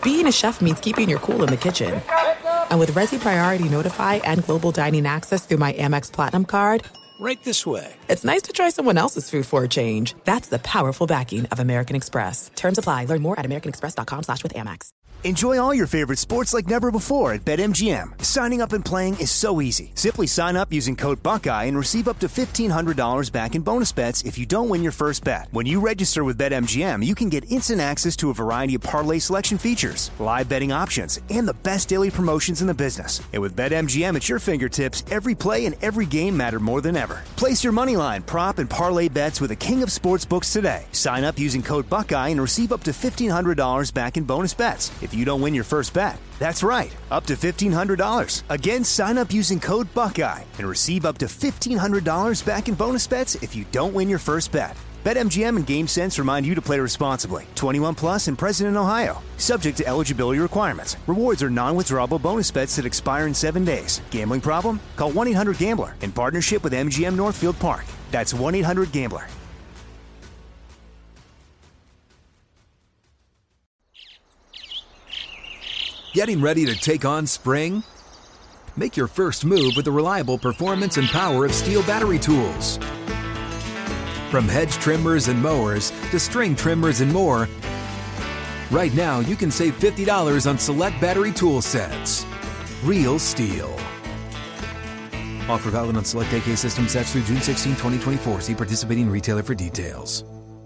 being a chef means keeping your cool in the kitchen. And with Resi Priority Notify and Global Dining Access through my Amex Platinum card, right this way. It's nice to try someone else's food for a change. That's the powerful backing of American Express. Terms apply. Learn more at americanexpress.com/withAmex. Enjoy all your favorite sports like never before at BetMGM. Signing up and playing is so easy. Simply sign up using code Buckeye and receive up to $1,500 back in bonus bets if you don't win your first bet. When you register with BetMGM, you can get instant access to a variety of parlay selection features, live betting options, and the best daily promotions in the business. And with BetMGM at your fingertips, every play and every game matter more than ever. Place your moneyline, prop, and parlay bets with the king of sportsbooks today. Sign up using code Buckeye and receive up to $1,500 back in bonus bets if you don't win your first bet. That's right, up to $1,500. Again, sign up using code Buckeye and receive up to $1,500 back in bonus bets if you don't win your first bet. BetMGM and GameSense remind you to play responsibly. 21 plus and present in Ohio. Subject to eligibility requirements. Rewards are non-withdrawable bonus bets that expire in 7 days. Gambling problem? Call 1-800-GAMBLER in partnership with MGM Northfield Park. That's 1-800-GAMBLER. Getting ready to take on spring? Make your first move with the reliable performance and power of Steel battery tools. From hedge trimmers and mowers to string trimmers and more, right now you can save $50 on select battery tool sets. Real Steel. Offer valid on select AK system sets through June 16, 2024. See participating retailer for details.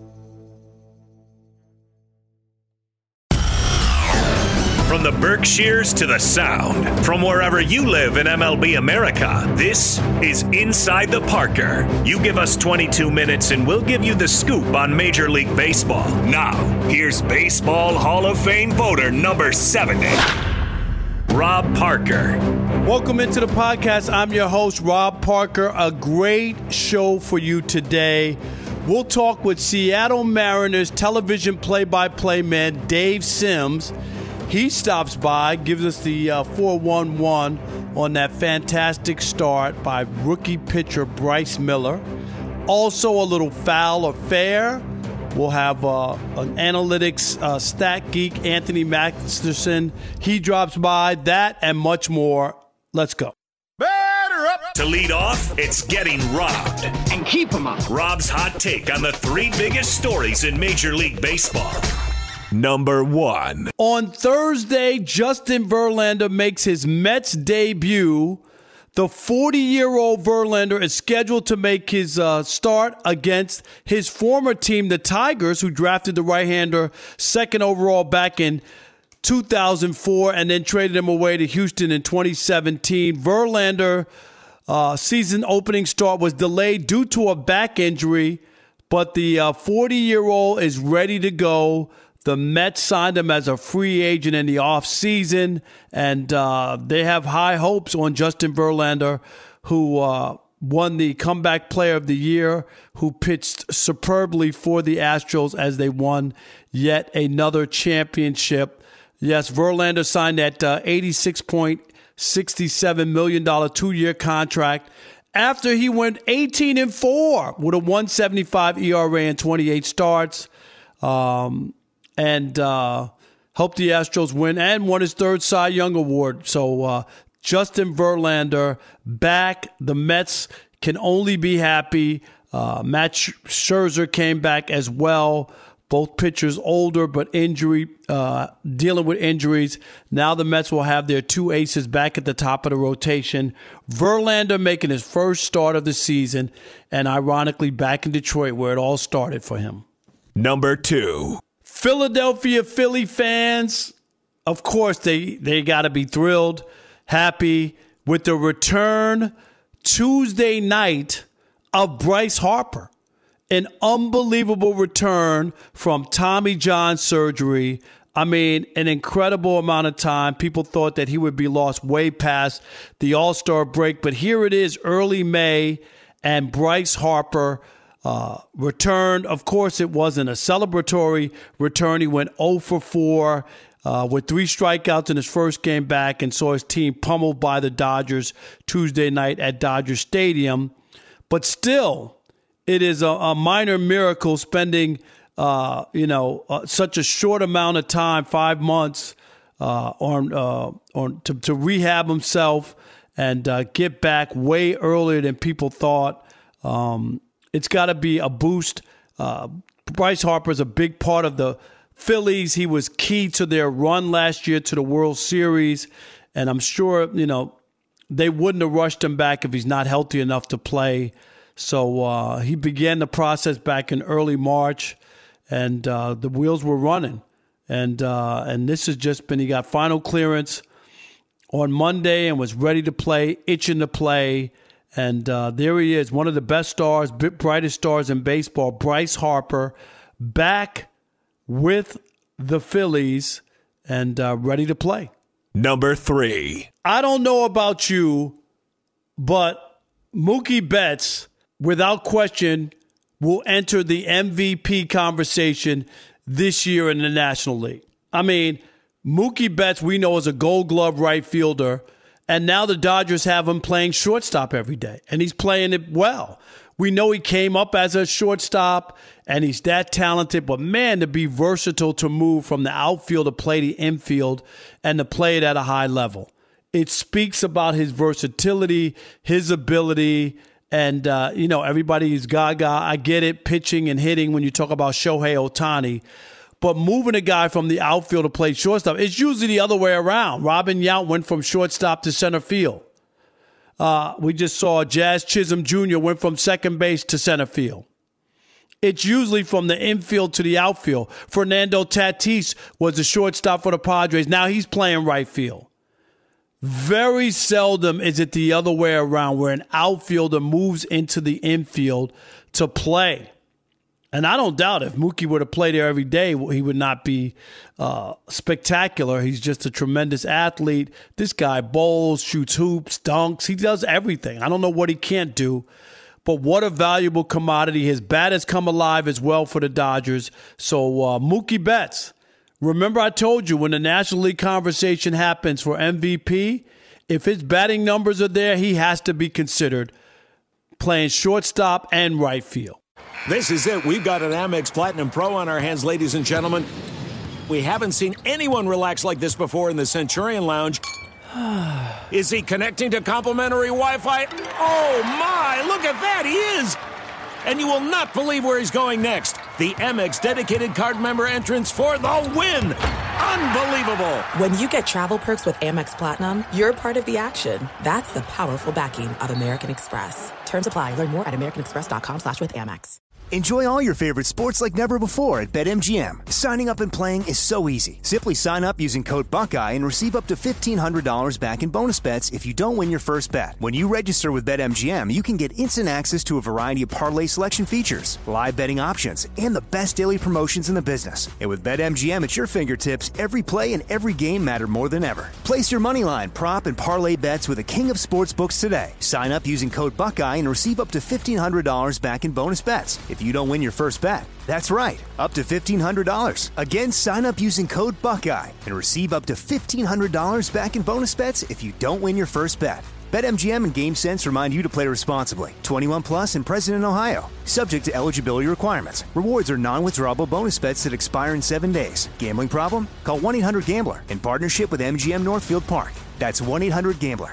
From the Berkshires to the Sound, from wherever you live in MLB America, this is Inside the Parker. You give us 22 minutes and we'll give you the scoop on Major League Baseball. Now, here's Baseball Hall of Fame voter number 70, Rob Parker. Welcome into the podcast. I'm your host, Rob Parker. A great show for you today. We'll talk with Seattle Mariners television play-by-play man Dave Sims. He stops by, gives us the 4-1-1 on that fantastic start by rookie pitcher Bryce Miller. Also a little foul or fair. We'll have an analytics stat geek, Anthony Masterson. He drops by. That and much more. Let's go. Batter up! To lead off, it's Getting Robbed. And keep him up. Rob's hot take on the 3 biggest stories in Major League Baseball. Number 1. On Thursday, Justin Verlander makes his Mets debut. The 40-year-old Verlander is scheduled to make his start against his former team, the Tigers, who drafted the right-hander second overall back in 2004 and then traded him away to Houston in 2017. Verlander season opening start was delayed due to a back injury, but the 40-year-old is ready to go. The Mets signed him as a free agent in the offseason, and they have high hopes on Justin Verlander, who won the Comeback Player of the Year, who pitched superbly for the Astros as they won yet another championship. Yes, Verlander signed that $86.67 million 2-year contract after he went 18-4 with a 1.75 ERA and 28 starts. And helped the Astros win and won his 3rd Cy Young Award. So Justin Verlander back. The Mets can only be happy. Matt Scherzer came back as well. Both pitchers older, but dealing with injuries. Now the Mets will have their 2 aces back at the top of the rotation. Verlander making his first start of the season, and ironically back in Detroit where it all started for him. Number 2. Philadelphia Philly fans, of course, they got to be thrilled, happy with the return Tuesday night of Bryce Harper. An unbelievable return from Tommy John surgery. I mean, an incredible amount of time. People thought that he would be lost way past the All-Star break, but here it is, early May, and Bryce Harper returned. Of course, it wasn't a celebratory return. He went 0 for 4 with 3 strikeouts in his first game back and saw his team pummeled by the Dodgers Tuesday night at Dodger Stadium. But still, it is a minor miracle spending, such a short amount of time, 5 months, to rehab himself and get back way earlier than people thought. It's got to be a boost. Bryce Harper is a big part of the Phillies. He was key to their run last year to the World Series, and I'm sure they wouldn't have rushed him back if he's not healthy enough to play. So he began the process back in early March, and the wheels were running. And this has just been, he got final clearance on Monday and was ready to play, itching to play. And there he is, one of the best stars, brightest stars in baseball, Bryce Harper, back with the Phillies and ready to play. Number 3. I don't know about you, but Mookie Betts, without question, will enter the MVP conversation this year in the National League. I mean, Mookie Betts, we know, is a Gold Glove right fielder. And now the Dodgers have him playing shortstop every day, and he's playing it well. We know he came up as a shortstop, and he's that talented. But, man, to be versatile, to move from the outfield to play the infield and to play it at a high level. It speaks about his versatility, his ability, and, everybody is gaga. I get it, pitching and hitting when you talk about Shohei Ohtani. But moving a guy from the outfield to play shortstop, it's usually the other way around. Robin Yount went from shortstop to center field. We just saw Jazz Chisholm Jr. went from second base to center field. It's usually from the infield to the outfield. Fernando Tatis was the shortstop for the Padres. Now he's playing right field. Very seldom is it the other way around where an outfielder moves into the infield to play. And I don't doubt if Mookie were to play there every day, he would not be spectacular. He's just a tremendous athlete. This guy bowls, shoots hoops, dunks. He does everything. I don't know what he can't do, but what a valuable commodity. His bat has come alive as well for the Dodgers. So Mookie Betts, remember I told you when the National League conversation happens for MVP, if his batting numbers are there, he has to be considered playing shortstop and right field. This is it. We've got an Amex Platinum Pro on our hands, ladies and gentlemen. We haven't seen anyone relax like this before in the Centurion Lounge. Is he connecting to complimentary Wi-Fi? Oh, my. Look at that. He is. And you will not believe where he's going next. The Amex dedicated card member entrance for the win. Unbelievable. When you get travel perks with Amex Platinum, you're part of the action. That's the powerful backing of American Express. Terms apply. Learn more at americanexpress.com/withAmex. Enjoy all your favorite sports like never before at BetMGM. Signing up and playing is so easy. Simply sign up using code Buckeye and receive up to $1,500 back in bonus bets if you don't win your first bet. When you register with BetMGM, you can get instant access to a variety of parlay selection features, live betting options, and the best daily promotions in the business. And with BetMGM at your fingertips, every play and every game matter more than ever. Place your moneyline, prop, and parlay bets with the king of sportsbooks today. Sign up using code Buckeye and receive up to $1,500 back in bonus bets if you don't win your first bet. That's right, up to $1,500. Again, sign up using code Buckeye and receive up to $1,500 back in bonus bets if you don't win your first bet. BetMGM and GameSense remind you to play responsibly. 21 plus and present in Ohio. Subject to eligibility requirements. Rewards are non-withdrawable bonus bets that expire in 7 days. Gambling problem? Call 1-800-GAMBLER in partnership with MGM Northfield Park. That's 1-800-GAMBLER.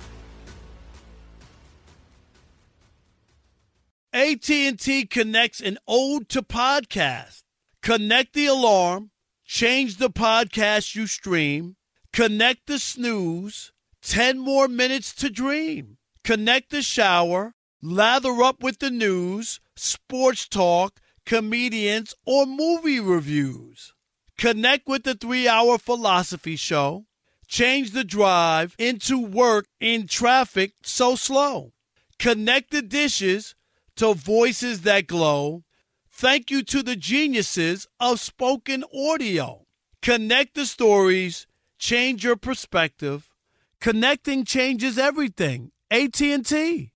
AT&T connects an ode to podcast. Connect the alarm, change the podcast you stream, connect the snooze, 10 more minutes to dream. Connect the shower, lather up with the news, sports talk, comedians, or movie reviews. Connect with the 3-hour philosophy show. Change the drive into work in traffic so slow. Connect the dishes to voices that glow. Thank you to the geniuses of spoken audio. Connect the stories, change your perspective. Connecting changes everything. AT&T.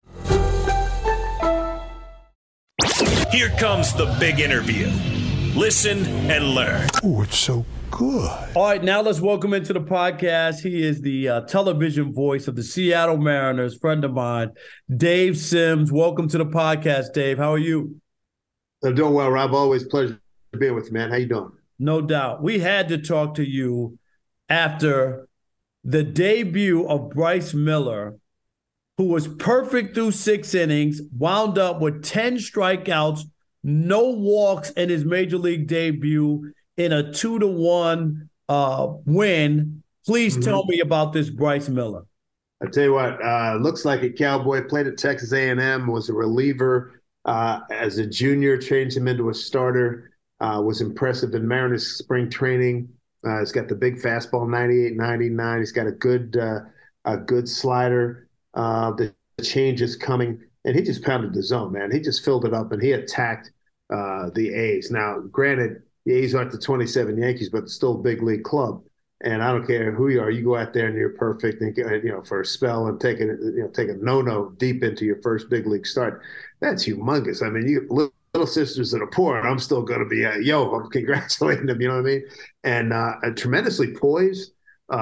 Here comes the big interview. Listen and learn. Oh, it's so good. All right, now let's welcome into the podcast. He is the television voice of the Seattle Mariners, friend of mine, Dave Sims. Welcome to the podcast, Dave. How are you? I'm doing well, Rob. Always a pleasure being with you, man. How you doing? No doubt. We had to talk to you after the debut of Bryce Miller, who was perfect through 6 innings, wound up with 10 strikeouts, no walks in his major league debut in a 2-1 win. Please tell me about this Bryce Miller. I tell you what, looks like a cowboy. Played at Texas A&M, was a reliever as a junior, changed him into a starter. Was impressive in Mariners spring training. He's got the big fastball, 98, 99. He's got a good slider. The change is coming, and he just pounded the zone, man. He just filled it up, and he attacked the A's. Now, granted, the A's aren't the 27 Yankees, but it's still a big league club. And I don't care who you are, you go out there and you're perfect, and for a spell and take a no-no deep into your first big league start. That's humongous. I mean, you little sisters that are poor, and I'm still going to be I'm congratulating them. You know what I mean? And tremendously poised.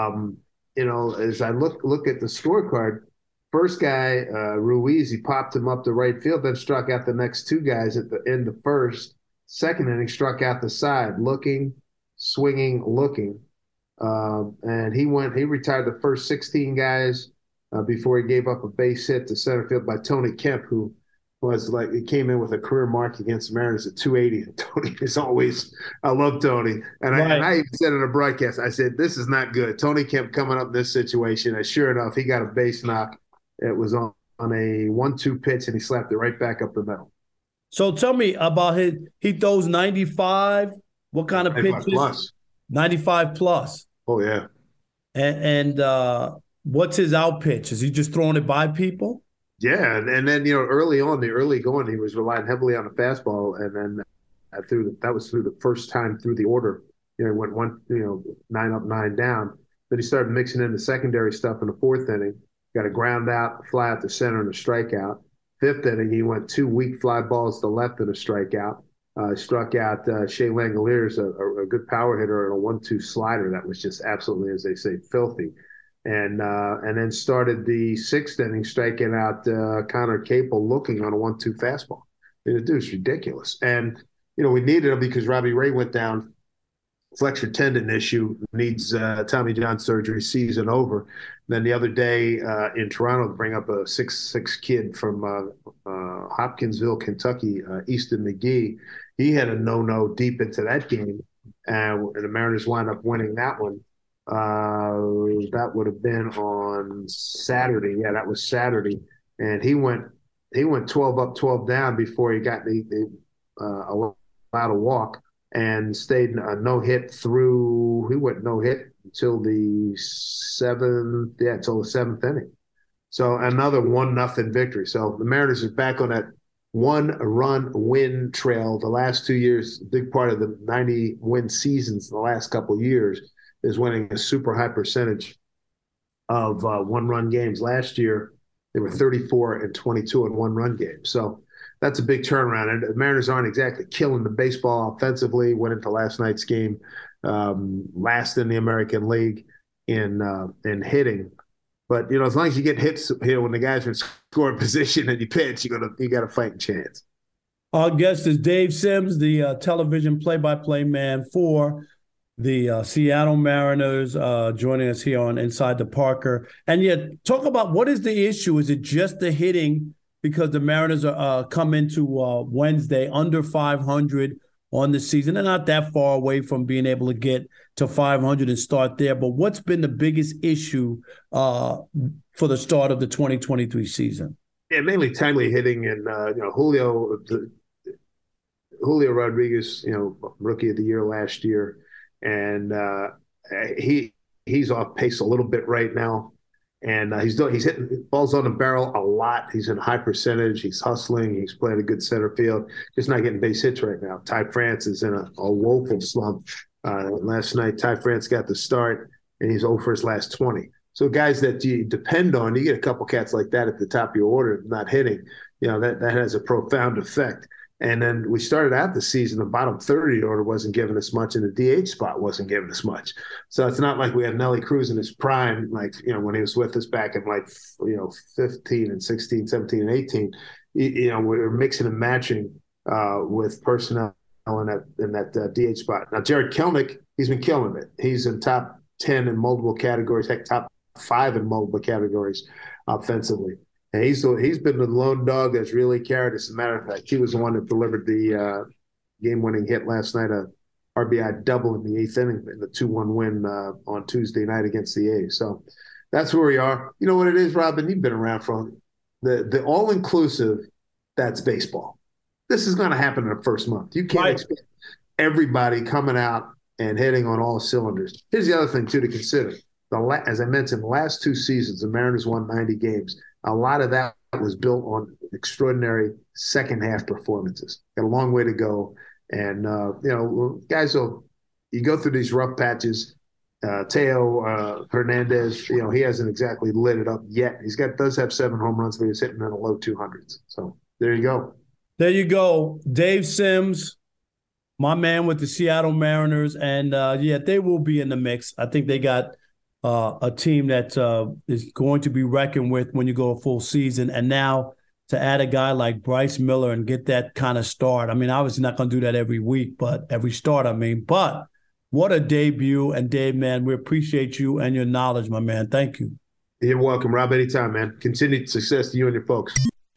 As I look at the scorecard, first guy Ruiz, he popped him up the right field, then struck out the next 2 guys at the end of the first. Second inning, struck out the side, looking, swinging, looking. And he retired the first 16 guys before he gave up a base hit to center field by Tony Kemp, who he came in with a career mark against the Mariners at 280. And Tony is always, I love Tony. And I even said in a broadcast, I said, this is not good. Tony Kemp coming up in this situation. And sure enough, he got a base knock. It was on a 1-2 pitch, and he slapped it right back up the middle. So tell me about he throws 95. What kind of pitches? 95 plus. 95 plus. Oh, yeah. And what's his out pitch? Is he just throwing it by people? Yeah, and then early going, he was relying heavily on the fastball, and then that was through the first time through the order. He went 9 up, 9 down. Then he started mixing in the secondary stuff in the 4th inning. Got a ground out, a fly out to center, and a strikeout. 5th inning, he went 2 weak fly balls to left and a strikeout. Struck out Shea Langoliers, a good power hitter, and a 1-2 slider that was just absolutely, as they say, filthy. And then started the 6th inning, striking out Connor Capel looking on a 1-2 fastball. The dude's ridiculous. And, we needed him because Robbie Ray went down, flexor tendon issue, needs Tommy John surgery, season over. Then the other day in Toronto, bring up a 6'6" kid from Hopkinsville, Kentucky, Easton McGee. He had a no-no deep into that game, and the Mariners wound up winning that one. That would have been on Saturday. Yeah, that was Saturday. And he went 12 up, 12 down before he got allowed a walk, and stayed no-hit through. He went no-hit until the 7th inning. So another 1-0 victory. So the Mariners are back on that 1-run win trail. The last 2 years, a big part of the 90-win seasons the last couple of years is winning a super high percentage of 1-run games. Last year, they were 34-22 in 1-run games. So that's a big turnaround. And the Mariners aren't exactly killing the baseball offensively. Went into last night's game last in the American League in hitting. But as long as you get hits when the guys are in scoring position and you pitch, you got a fighting chance. Our guest is Dave Sims, the television play-by-play man for the Seattle Mariners, joining us here on Inside the Parker. And yet, talk about what is the issue? Is it just the hitting? Because the Mariners are come into Wednesday under 500 on the season. They're not that far away from being able to get to 500 and start there. But what's been the biggest issue for the start of the 2023 season? Yeah, mainly timely hitting, and Julio Rodriguez, rookie of the year last year, and he's off pace a little bit right now. And he's hitting balls on the barrel a lot. He's in high percentage. He's hustling. He's playing a good center field. Just not getting base hits right now. Ty France is in a woeful slump. Last night, Ty France got the start, and he's 0 for his last 20. So guys that you depend on, you get a couple cats like that at the top of your order not hitting, that has a profound effect. And then we started out the season, the bottom 30 order wasn't giving us much, and the DH spot wasn't giving us much. So it's not like we had Nelly Cruz in his prime, when he was with us back in 15 and 16, 17 and 18. We were mixing and matching with personnel in that DH spot. Now, Jared Kelnick, he's been killing it. He's in top 10 in multiple categories, heck, top 5 in multiple categories offensively. And he's been the lone dog that's really carried us. As a matter of fact, he was the one that delivered the game-winning hit last night, a RBI double in the 8th inning in the 2-1 win on Tuesday night against the A's. So that's where we are. You know what it is, Robin? You've been around for the all-inclusive, that's baseball. This is going to happen in the first month. You can't expect everybody coming out and hitting on all cylinders. Here's the other thing, too, to consider. As I mentioned, the last 2 seasons, the Mariners won 90 games. A lot of that was built on extraordinary second-half performances. Got a long way to go. And, guys, you go through these rough patches. Teo Hernandez, he hasn't exactly lit it up yet. Does have 7 home runs, but he's hitting in the low 200s. So there you go. There you go. Dave Sims, my man with the Seattle Mariners. And, they will be in the mix. I think they got a team that is going to be reckoned with when you go a full season. And now to add a guy like Bryce Miller and get that kind of start. I mean, obviously not going to do that every week, but every start, but what a debut. And Dave, man, we appreciate you and your knowledge, my man. Thank you. You're welcome, Rob. Anytime, man. Continued success to you and your folks.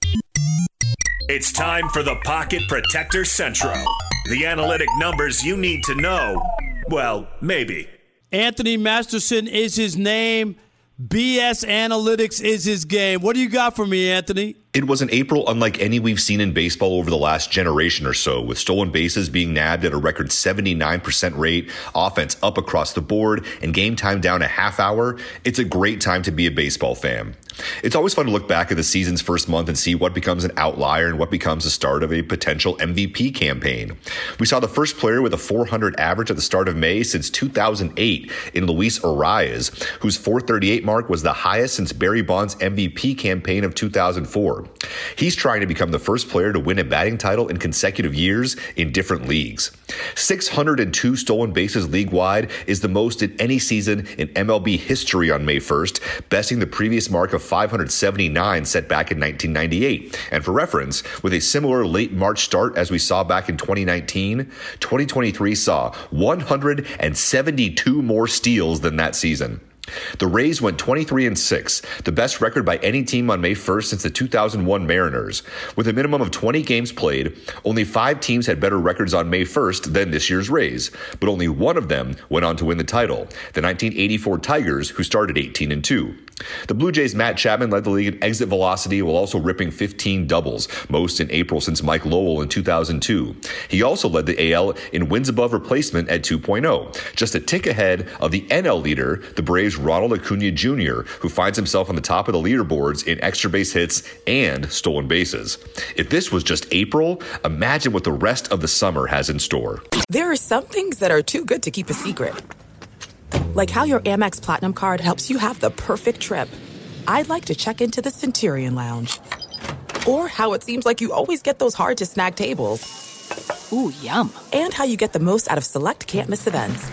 It's time for the Pocket Protector Central. The analytic numbers you need to know. Well, maybe. Anthony Masterson is his name. BS Analytics is his game. What do you got for me, Anthony? It was an April unlike any we've seen in baseball over the last generation or so, with stolen bases being nabbed at a record 79% rate, offense up across the board, and game time down a half hour. It's a great time to be a baseball fan. It's always fun to look back at the season's first month and see what becomes an outlier and what becomes the start of a potential MVP campaign. We saw the first player with a 400 average at the start of May since 2008 in Luis Arias, whose 438 mark was the highest since Barry Bonds' MVP campaign of 2004. He's trying to become the first player to win a batting title in consecutive years in different leagues. 602 stolen bases league-wide is the most in any season in MLB history on May 1st, besting the previous mark of 579 set back in 1998. And for reference, with a similar late March start as we saw back in 2019, 2023 saw 172 more steals than that season. The Rays went 23-6, the best record by any team on May 1st since the 2001 Mariners. With a minimum of 20 games played, only 5 teams had better records on May 1st than this year's Rays, but only one of them went on to win the title, the 1984 Tigers, who started 18-2. The Blue Jays' Matt Chapman led the league in exit velocity while also ripping 15 doubles, most in April since Mike Lowell in 2002. He also led the AL in wins above replacement at 2.0, just a tick ahead of the NL leader, the Braves' Ronald Acuna Jr., who finds himself on the top of the leaderboards in extra base hits and stolen bases. If this was just April, imagine what the rest of the summer has in store. There are some things that are too good to keep a secret. Like how your Amex Platinum card helps you have the perfect trip. I'd like to check into the Centurion Lounge. Or how it seems like you always get those hard-to-snag tables. Ooh, yum. And how you get the most out of select can't-miss events.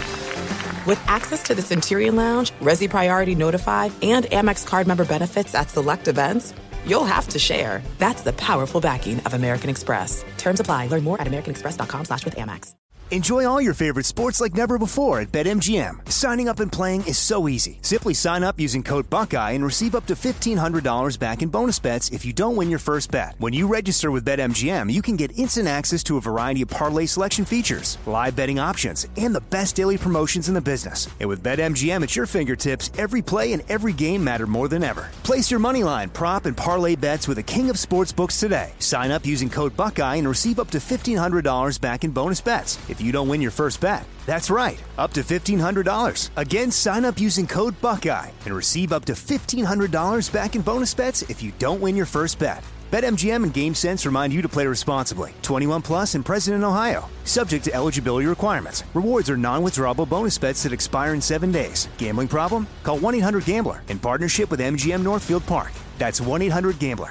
With access to the Centurion Lounge, Resi Priority Notified, and Amex card member benefits at select events, you'll have to share. That's the powerful backing of American Express. Terms apply. Learn more at americanexpress.com/withAmex. Enjoy all your favorite sports like never before at BetMGM. Signing up and playing is so easy. Simply sign up using code Buckeye and receive up to $1,500 back in bonus bets if you don't win your first bet. When you register with BetMGM, you can get instant access to a variety of parlay selection features, live betting options, and the best daily promotions in the business. And with BetMGM at your fingertips, every play and every game matter more than ever. Place your moneyline, prop, and parlay bets with the king of sportsbooks today. Sign up using code Buckeye and receive up to $1,500 back in bonus bets if you don't win your first bet. That's right, up to $1,500. Again, sign up using code Buckeye and receive up to $1,500 back in bonus bets if you don't win your first bet. BetMGM and GameSense remind you to play responsibly. 21 plus and present in Ohio. Subject to eligibility requirements. Rewards are non-withdrawable bonus bets that expire in 7 days. Gambling problem? Call 1-800-GAMBLER in partnership with MGM Northfield Park. That's 1-800-GAMBLER.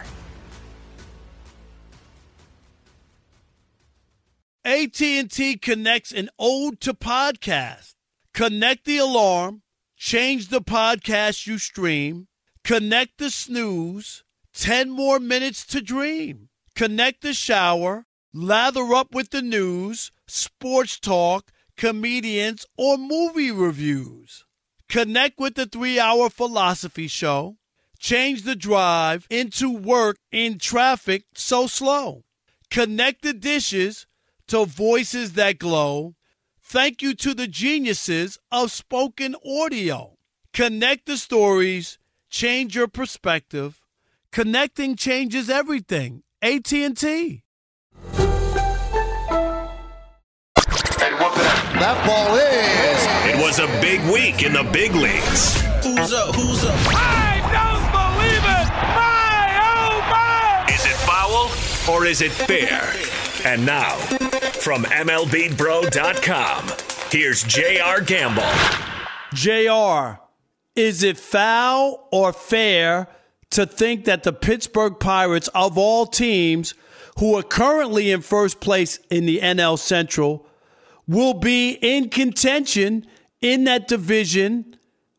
AT&T connects an ode to podcast. Connect the alarm, change the podcast you stream, connect the snooze, 10 more minutes to dream. Connect the shower, lather up with the news, sports talk, comedians, or movie reviews. Connect with the 3-Hour Philosophy Show. Change the drive into work in traffic so slow. Connect the dishes to voices that glow. Thank you to the geniuses of spoken audio. Connect the stories. Change your perspective. Connecting changes everything. AT&T. That ball is. It was a big week in the big leagues. Who's up? I don't believe it! My, oh my! Is it foul or is it fair? And now, from MLBBro.com, here's J.R. Gamble. JR, is it foul or fair to think that the Pittsburgh Pirates, of all teams who are currently in first place in the NL Central, will be in contention in that division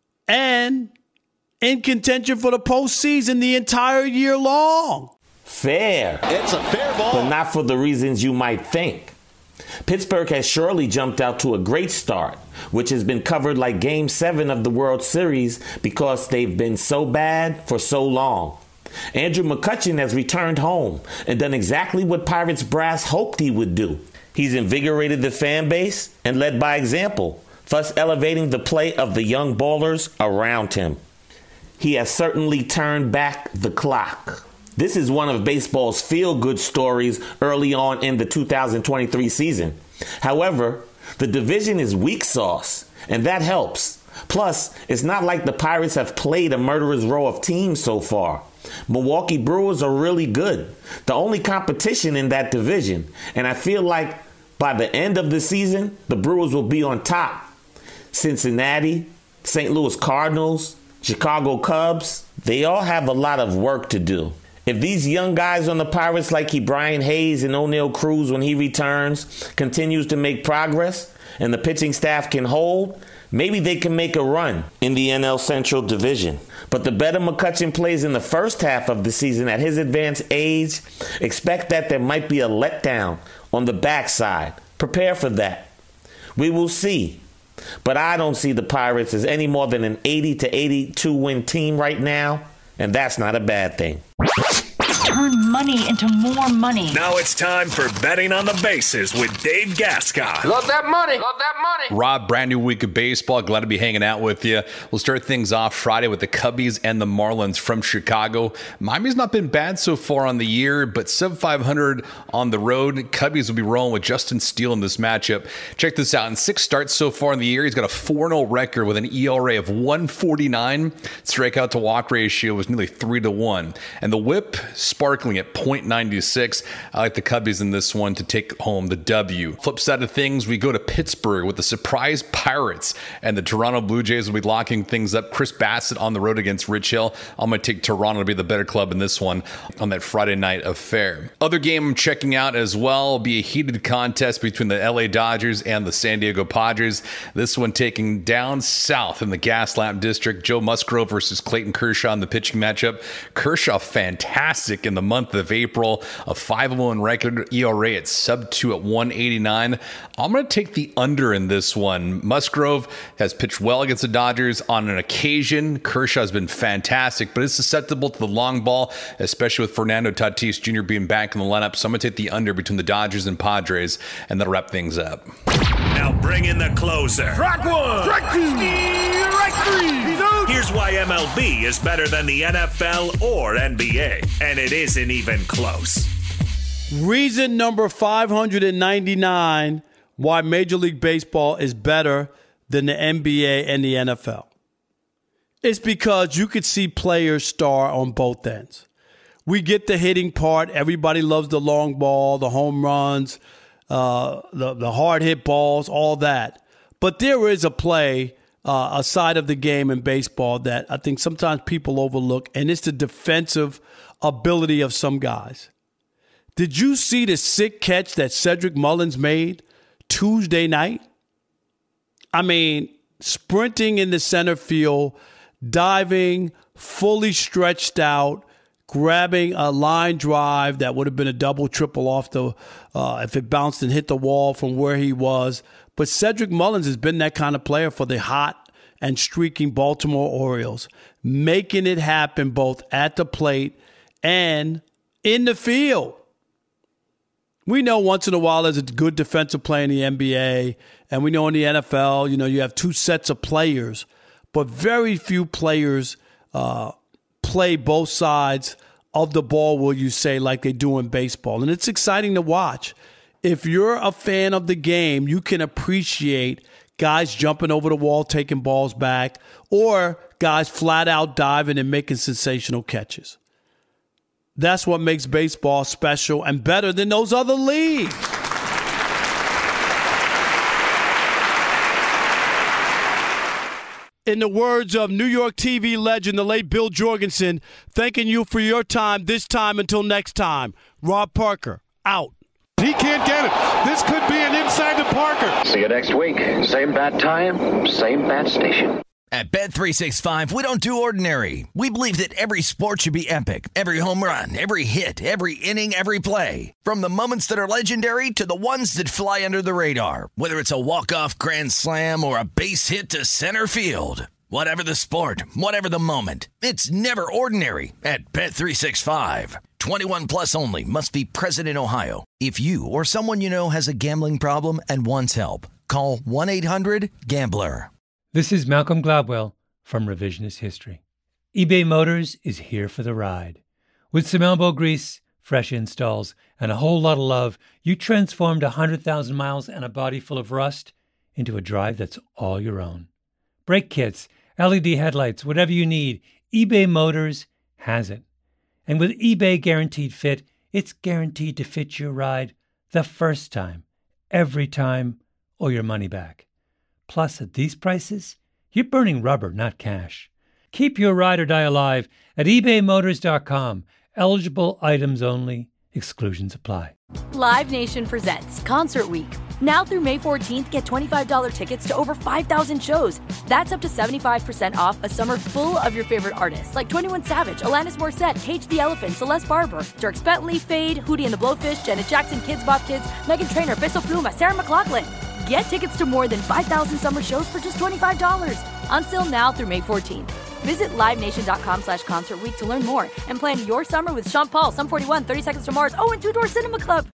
and in contention for the postseason the entire year long? Fair. It's a fair ball. But not for the reasons you might think. Pittsburgh has surely jumped out to a great start, which has been covered like Game 7 of the World Series because they've been so bad for so long. Andrew McCutchen has returned home and done exactly what Pirates brass hoped he would do. He's invigorated the fan base and led by example, thus elevating the play of the young ballers around him. He has certainly turned back the clock. This is one of baseball's feel-good stories early on in the 2023 season. However, the division is weak sauce, and that helps. Plus, it's not like the Pirates have played a murderer's row of teams so far. Milwaukee Brewers are really good, the only competition in that division, and I feel like by the end of the season, the Brewers will be on top. Cincinnati, St. Louis Cardinals, Chicago Cubs, they all have a lot of work to do. If these young guys on the Pirates like Brian Hayes and O'Neal Cruz when he returns continues to make progress and the pitching staff can hold, maybe they can make a run in the NL Central Division. But the better McCutchen plays in the first half of the season at his advanced age, expect that there might be a letdown on the backside. Prepare for that. We will see. But I don't see the Pirates as any more than an 80 to 82 win team right now, and that's not a bad thing. Turn money into more money. Now it's time for Betting on the Bases with Dave Gascon. Love that money. Rob, brand new week of baseball. Glad to be hanging out with you. We'll start things off Friday with the Cubbies and the Marlins from Chicago. Miami's not been bad so far on the year, but sub 500 on the road. Cubbies will be rolling with Justin Steele in this matchup. Check this out. In 6 starts so far in the year, he's got a 4-0 record with an ERA of 149. Strikeout to walk ratio was nearly 3-1. And the whip sparkling at .96. I like the Cubbies in this one to take home the W. Flip side of things, we go to Pittsburgh with the surprise Pirates, and the Toronto Blue Jays will be locking things up. Chris Bassett on the road against Rich Hill. I'm going to take Toronto to be the better club in this one on that Friday night affair. Other game I'm checking out as well will be a heated contest between the LA Dodgers and the San Diego Padres. This one taking down south in the Gaslamp District. Joe Musgrove versus Clayton Kershaw in the pitching matchup. Kershaw fantastic in the month of April, a 5-1 record, ERA at sub-2 at 189. I'm going to take the under in this one. Musgrove has pitched well against the Dodgers on an occasion. Kershaw's been fantastic, but is susceptible to the long ball, especially with Fernando Tatis Jr. being back in the lineup. So I'm going to take the under between the Dodgers and Padres, and that'll wrap things up. Now bring in the closer. Strike one! Strike two! Strike three! He's out! Here's why MLB is better than the NFL or NBA, and it isn't even close. Reason number 599 why Major League Baseball is better than the NBA and the NFL. It's because you could see players star on both ends. We get the hitting part. Everybody loves the long ball, the home runs, the hard hit balls, all that. But there is a play, a side of the game in baseball that I think sometimes people overlook, and it's the defensive ability of some guys. Did you see the sick catch that Cedric Mullins made Tuesday night? I mean, sprinting in the center field, diving, fully stretched out, grabbing a line drive that would have been a double, triple off the if it bounced and hit the wall from where he was. But Cedric Mullins has been that kind of player for the hot and streaking Baltimore Orioles, making it happen both at the plate and in the field. We know once in a while there's a good defensive player in the NBA, and we know in the NFL, you have two sets of players, but very few players play both sides of the ball, will you say, like they do in baseball. And it's exciting to watch. If you're a fan of the game, you can appreciate guys jumping over the wall, taking balls back, or guys flat out diving and making sensational catches. That's what makes baseball special and better than those other leagues. In the words of New York TV legend, the late Bill Jorgensen, thanking you for your time this time until next time. Rob Parker, out. He can't get it. This could be an inside to Parker. See you next week. Same bat time, same bat station. At Bet365, we don't do ordinary. We believe that every sport should be epic. Every home run, every hit, every inning, every play. From the moments that are legendary to the ones that fly under the radar. Whether it's a walk-off grand slam or a base hit to center field. Whatever the sport, whatever the moment. It's never ordinary at Bet365. 21 plus only. Must be present in Ohio. If you or someone you know has a gambling problem and wants help, call 1-800-GAMBLER. This is Malcolm Gladwell from Revisionist History. eBay Motors is here for the ride. With some elbow grease, fresh installs, and a whole lot of love, you transformed 100,000 miles and a body full of rust into a drive that's all your own. Brake kits, LED headlights, whatever you need, eBay Motors has it. And with eBay Guaranteed Fit, it's guaranteed to fit your ride the first time, every time, or your money back. Plus, at these prices, you're burning rubber, not cash. Keep your ride or die alive at ebaymotors.com. Eligible items only. Exclusions apply. Live Nation presents Concert Week. Now through May 14th, get $25 tickets to over 5,000 shows. That's up to 75% off a summer full of your favorite artists like 21 Savage, Alanis Morissette, Cage the Elephant, Celeste Barber, Dierks Bentley, Fade, Hootie and the Blowfish, Janet Jackson, Kidz Bop Kids, Meghan Trainor, Bissell Pluma, Sarah McLachlan. Get tickets to more than 5,000 summer shows for just $25. Until now through May 14th. Visit LiveNation.com/Concert Week to learn more and plan your summer with Sean Paul, Sum 41, 30 Seconds to Mars, and Two Door Cinema Club.